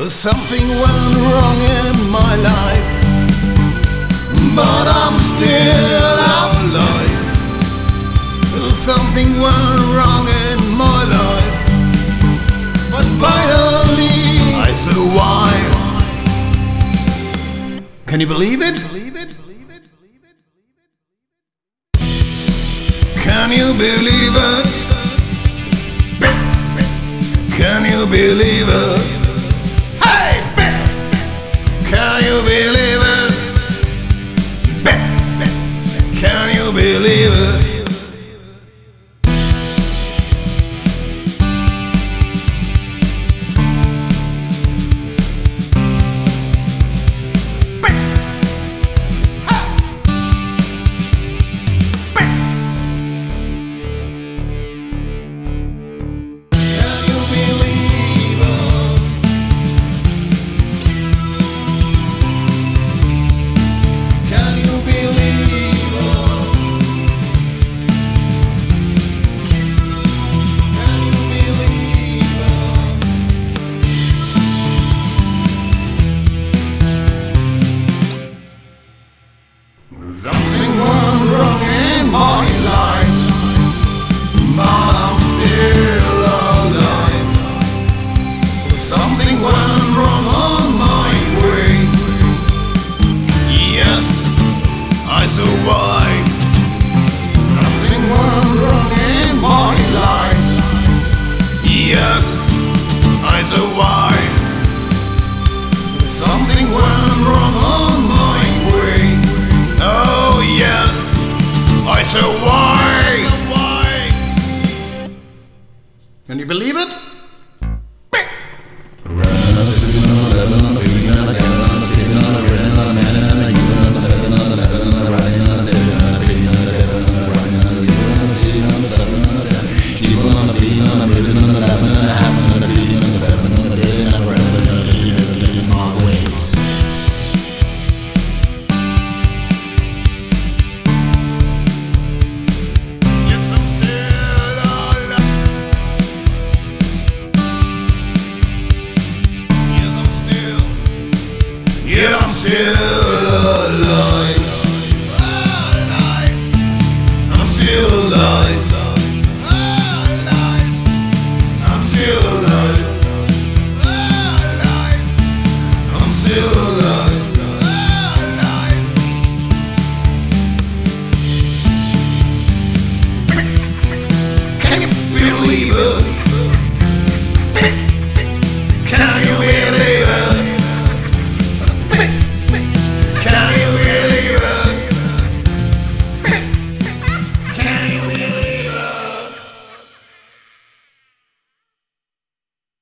Something went wrong in my life, but I'm still alive. Something went wrong in my life, but finally I survived. Can you believe it? Can you believe it? Can you believe it? Hey! Can you believe it? Can you believe it? Something went wrong in my life, but I'm still alive. Something went wrong on my way. Yes, I survived. Something went wrong in my life. Yes, I survived. Something went wrong on my way. Oh yes, I survived. Can you believe it? Yeah, I'm still